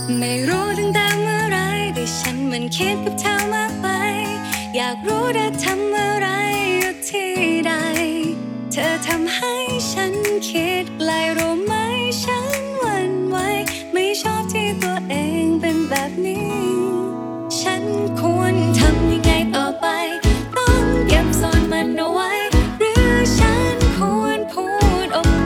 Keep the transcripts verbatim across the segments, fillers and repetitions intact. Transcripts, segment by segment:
ไม่รู้ตั้งแต่เมื่อไรแต่ฉันมันคิดกับเธอมากไปอยากรู้เธอทำอะไรอยู่ที่ใดเธอทำให้ฉันคิดไกลรู้ไหมฉันหวั่นไหวไม่ชอบที่ตัวเองเป็นแบบนี้ฉันควรทำยังไงต่อไปต้องเก็บซ่อนมันเอาไว้หรือฉันควรพูดออกไป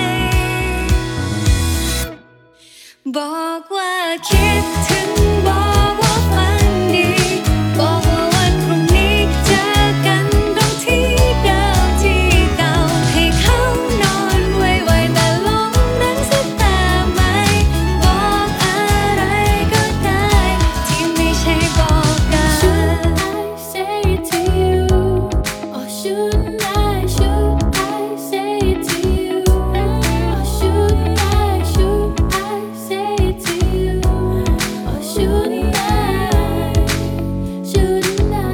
บอกว่าคิดถึงบอกว่าฝันดีบอกว่าวันพรุ่งนี้เจอกันตรงที่เดิมที่เก่าให้เขานอนไวๆแต่ลมนั้นสบตาไหมบอกอะไรก็ได้ที่ไม่ใช่บอกกัน Should I say it to you or should I should I say it to you or should I should I say it to you or shouldn't I shouldn't I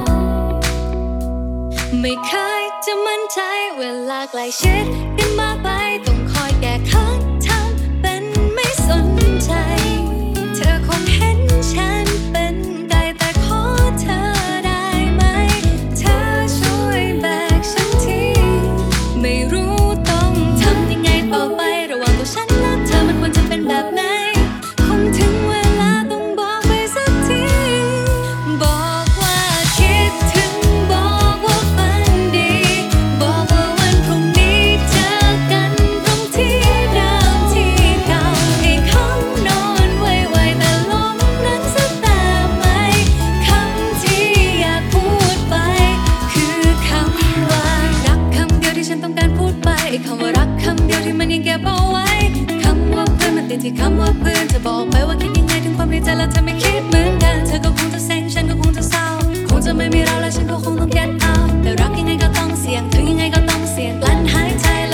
ไม่เคยจะมั่นใจเวลาใกล้ชิดกันมากไปต้องคอยแก้เขินทำเป็นไม่สนใจเธอคงเห็นฉันเป็นไก่แต่ขอเธอได้ไหมเธอช่วยแบกฉันทีไม่รู้ต้องทำยังไงต่อไประหว่างตัวฉันและเธอมันควรจะเป็นแบบไหนคงถึงเวลาต้องบอกไปสักทีบอกว่าคิดถึงบอกว่าฝันดีบอกว่าวันพรุ่งนี้เจอกันตรงที่เดิมที่เก่าให้เขานอนไวๆแต่ลมนั้นสบตาไหมคำที่อยากพูดไปคือคำว่ารักคำเดียวที่ฉันต้องการพูดไปคำว่ารักคำเดียวที่มันยังเก็บเอาไว้คำว่าเพื่อนมันติดที่คำว่าเพื่อนจะบอกไปว่าคิดยังไงถึงความในใจแล้วเธอไม่คิดเหมือนกันเธอก็คงจะเซ็งฉันก็คงจะเศร้าคงจะไม่มีเราแล้วฉันก็คงต้อง get out แต่รักยังไงก็ต้องเสี่ยงถึงยังไงก็ต้องเสี่ยงกลั้นหายใจ